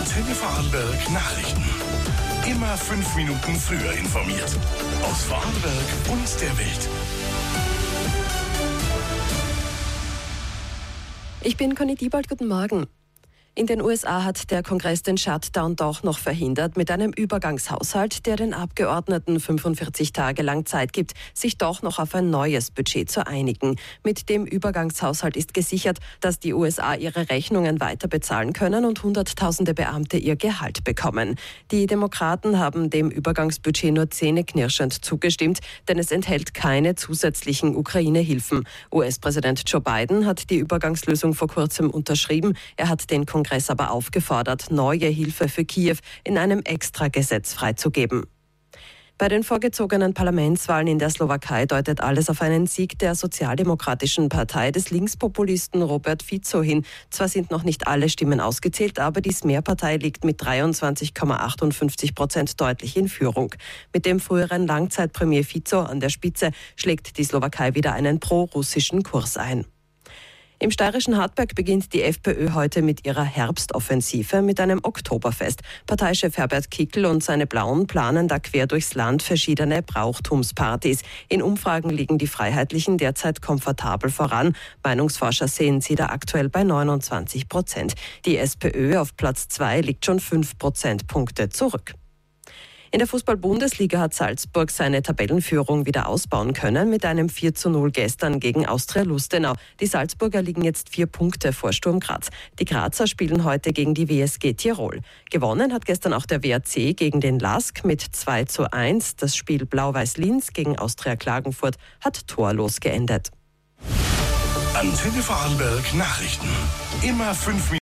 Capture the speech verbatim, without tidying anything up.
Antenne Vorarlberg Nachrichten. Immer fünf Minuten früher informiert. Aus Vorarlberg und der Welt. Ich bin Conny Diebold, guten Morgen. In den U S A hat der Kongress den Shutdown doch noch verhindert mit einem Übergangshaushalt, der den Abgeordneten fünfundvierzig Tage lang Zeit gibt, sich doch noch auf ein neues Budget zu einigen. Mit dem Übergangshaushalt ist gesichert, dass die U S A ihre Rechnungen weiter bezahlen können und Hunderttausende Beamte ihr Gehalt bekommen. Die Demokraten haben dem Übergangsbudget nur zähneknirschend zugestimmt, denn es enthält keine zusätzlichen Ukraine-Hilfen. U S-Präsident Joe Biden hat die Übergangslösung vor kurzem unterschrieben. Er hat den Kongress aber aufgefordert, neue Hilfe für Kiew in einem Extragesetz freizugeben. Bei den vorgezogenen Parlamentswahlen in der Slowakei deutet alles auf einen Sieg der Sozialdemokratischen Partei des Linkspopulisten Robert Fico hin. Zwar sind noch nicht alle Stimmen ausgezählt, aber die Smer-Partei liegt mit dreiundzwanzig Komma achtundfünfzig Prozent deutlich in Führung. Mit dem früheren Langzeitpremier Fico an der Spitze schlägt die Slowakei wieder einen pro-russischen Kurs ein. Im steirischen Hartberg beginnt die FPÖ heute mit ihrer Herbstoffensive mit einem Oktoberfest. Parteichef Herbert Kickl und seine Blauen planen da quer durchs Land verschiedene Brauchtumspartys. In Umfragen liegen die Freiheitlichen derzeit komfortabel voran. Meinungsforscher sehen sie da aktuell bei neunundzwanzig Prozent. Die SPÖ auf Platz zwei liegt schon fünf Prozentpunkte zurück. In der Fußball-Bundesliga hat Salzburg seine Tabellenführung wieder ausbauen können mit einem vier zu null gestern gegen Austria Lustenau. Die Salzburger liegen jetzt vier Punkte vor Sturm Graz. Die Grazer spielen heute gegen die W S G Tirol. Gewonnen hat gestern auch der W A C gegen den LASK mit zwei zu eins. Das Spiel Blau-Weiß-Linz gegen Austria Klagenfurt hat torlos geendet. Antenne Vorarlberg Nachrichten. Immer fünf Minuten.